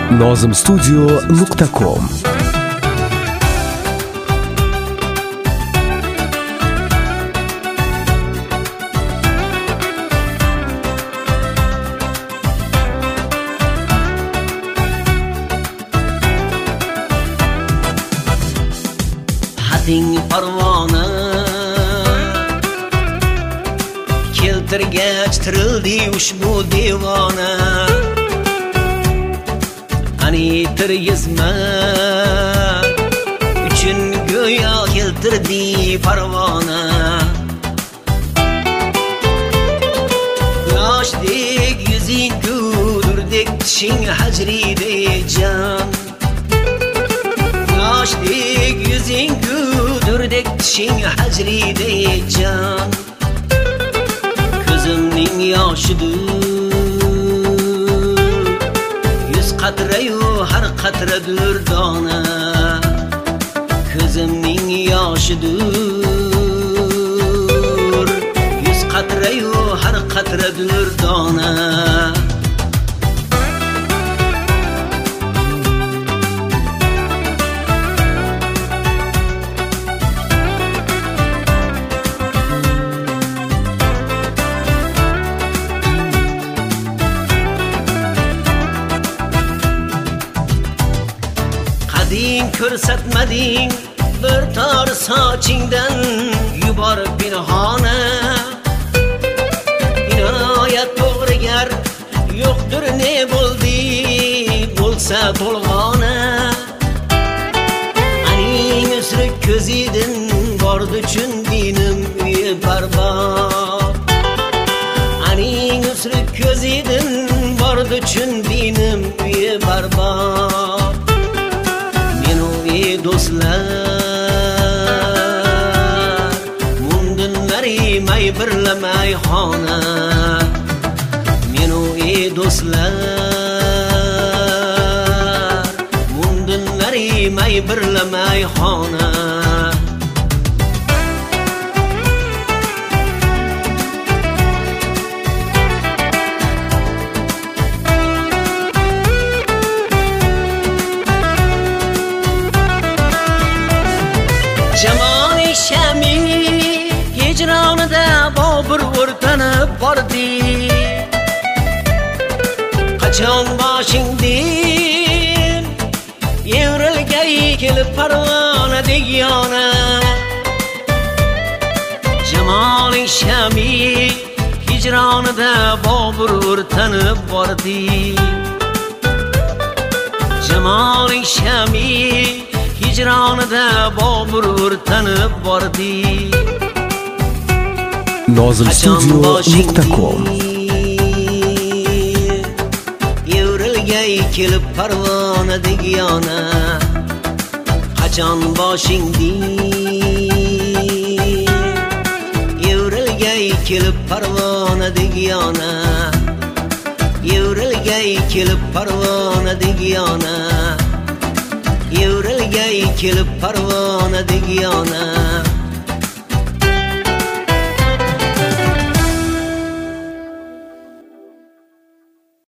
nozimstudio.com. Hading parvona keltirgach tirildi ushbu devona. Ani tirgizma uchun go'yo keltirdi parvona. Yoshdek yuzing gudurdek tishing hajride jon. Yoshdek yuzing gudurdek tishing hajride jon. Ko'zimning yoshidur yuz qatrayu har qatra durdona. Ko'zimning yoshidur yuz qatrayu har qatra durdona. Ko'rsatmading bir tor sochingdan yuborib pinhona. Inoyat to'g'rigar yo'qdir ne bo'ldi bo'lsa to'lg'ona. Aning o'srik ko'zidin bordi uchun dinim uyi barbod. Aning o'srik ko'zidin bordi uchun dinim uyi barbod. Do'stlar mundan narimay birlamay xona. Menu do'stlar mundan narimay birlamay xona. Jamoli shami hijronida Bobur o'rtanib bordi. Qachon boshingdan evrilgay kelib parvonadek yona. Jamoli shami hijronida Bobur o'rtanib bordi. Jamoli shami hijronida Bobur o'rtanib bordi. nozimstudio.com. Evrilgay kelib parvonadek yona. Qachon boshingdan evrilgay kelib parvonadek yona. Evrilgay kelib parvonadek yona. Evrilgay kelib parvonadek yona.